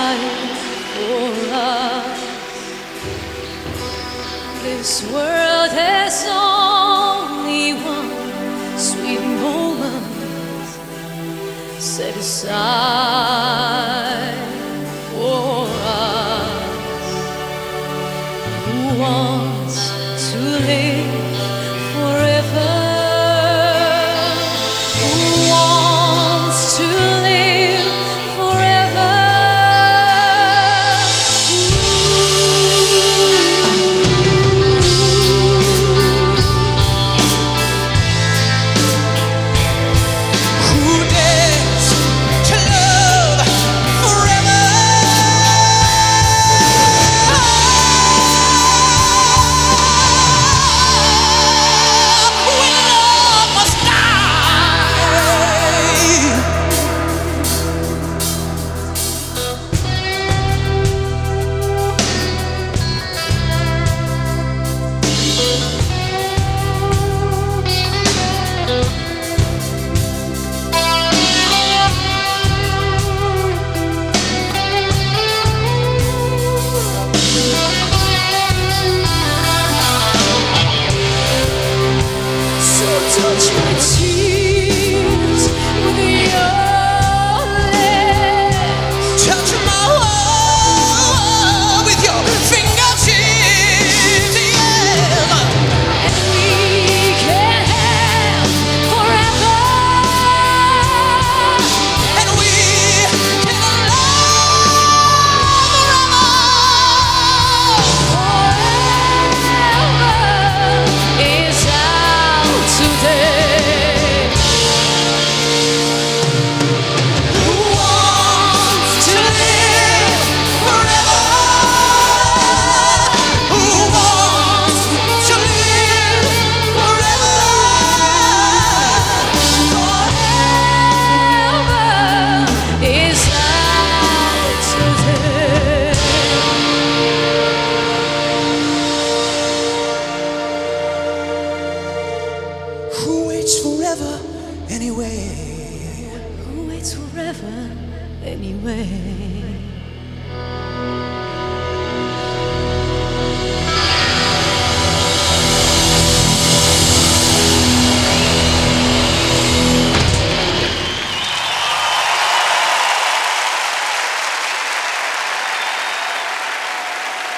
died for us. This world has only one sweet moment set aside for us. Who wants to live forever? Who wants to live forever? Who dares to love forever? When love must die. So touch my tears with your lips. Touch